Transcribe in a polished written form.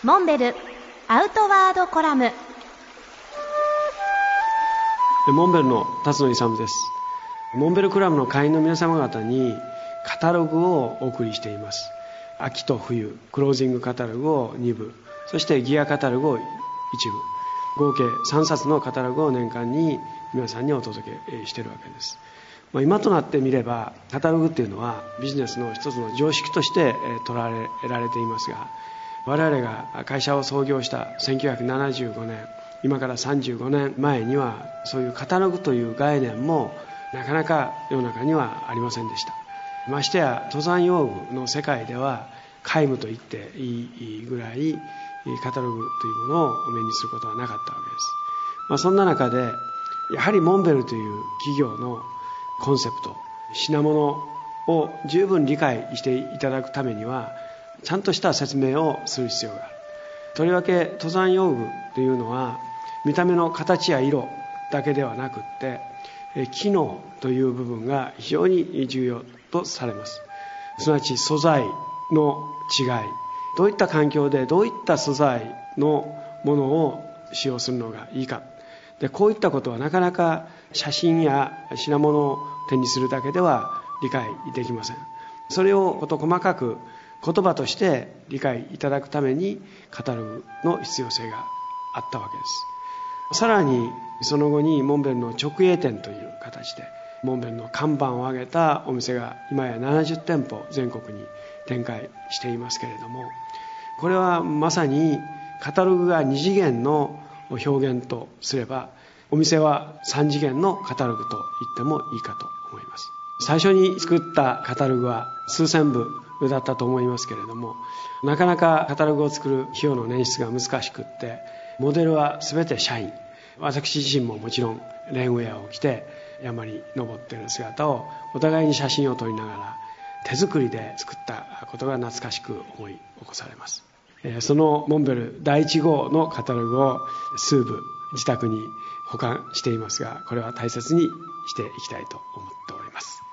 モンベルアウトワードコラム。 モンベルの辰野勇です。モンベルクラブの会員の皆様方にカタログをお送りしています。秋と冬クロージングカタログを2部、そしてギアカタログを1部、合計3冊のカタログを年間に皆さんにお届けしているわけです。今となってみればカタログっていうのはビジネスの一つの常識として捉えられていますが、我々が会社を創業した1975年、今から35年前にはそういうカタログという概念もなかなか世の中にはありませんでした。ましてや登山用具の世界では皆無と言っていいぐらいカタログというものを目にすることはなかったわけです。そんな中でやはりモンベルという企業のコンセプト、品物を十分理解していただくためにはちゃんとした説明をする必要がある。とりわけ登山用具というのは見た目の形や色だけではなくって機能という部分が非常に重要とされます。すなわち素材の違い、どういった環境でどういった素材のものを使用するのがいいかで、こういったことはなかなか写真や品物を手にするだけでは理解できません。それを事細かく言葉として理解いただくためにカタログの必要性があったわけです。さらにその後にモンベルの直営店という形でモンベルの看板を上げたお店が今や70店舗全国に展開していますけれども、これはまさにカタログが2次元の表現とすれば、お店は3次元のカタログと言ってもいいかと思います。最初に作ったカタログは数千部だったと思いますけれども、なかなかカタログを作る費用の捻出が難しくって、モデルは全て社員、私自身ももちろんレインウェアを着て山に登っている姿をお互いに写真を撮りながら手作りで作ったことが懐かしく思い起こされます。そのモンベル第1号のカタログを数部自宅に保管していますが、これは大切にしていきたいと思っております。